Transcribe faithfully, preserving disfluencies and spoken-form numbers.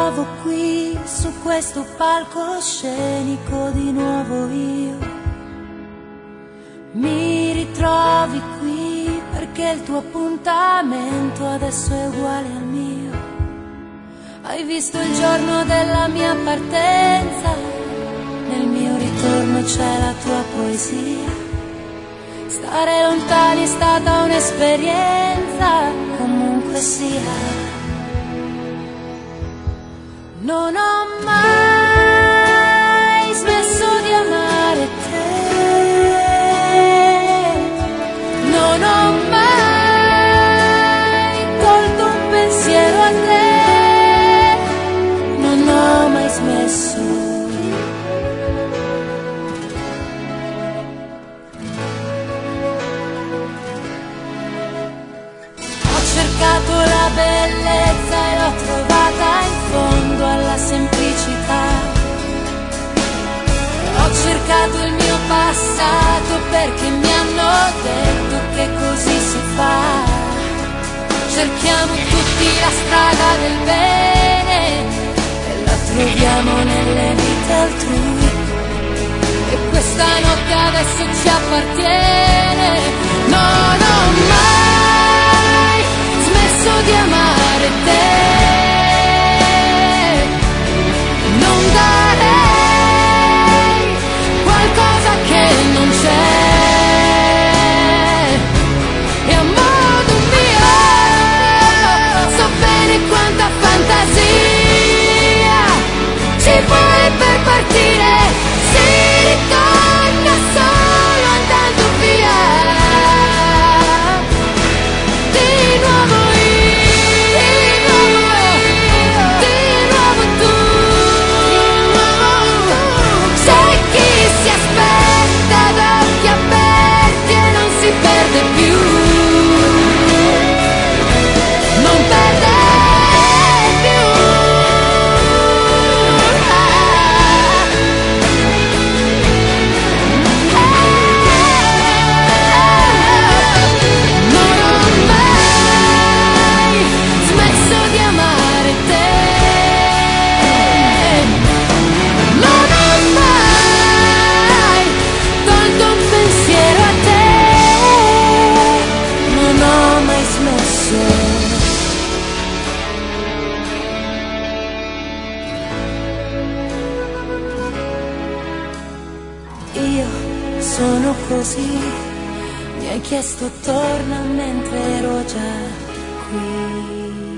ritrovo qui su questo palcoscenico di nuovo io. Mi ritrovi qui perché il tuo appuntamento adesso è uguale al mio. Hai visto il giorno della mia partenza, nel mio ritorno c'è la tua poesia. Stare lontani è stata un'esperienza, comunque sia. Non ho mai smesso di amare te, non ho mai tolto un pensiero a te, non ho mai smesso. Ho cercato la bellezza e l'ho trovata in fondo alla semplicità. Ho cercato il mio passato perché mi hanno detto che così si fa. Cerchiamo tutti la strada del bene e la troviamo nelle vite altrui. E questa notte adesso ci appartiene. Non ho mai smesso di amare te. Non darei qualcosa che non c'è. E a modo mio so bene quanta fantasia ci vuoi per partire. Si ritorna solo andando via. Di nuovo io, di nuovo tu. Sei chi si aspetta ad occhi aperti e non si perde più. Non perde più. Non ho mai smesso di amare te. Non ho mai tolto un pensiero a te. Non ho mai smesso. Io sono così, mi hai chiesto torna mentre ero già qui.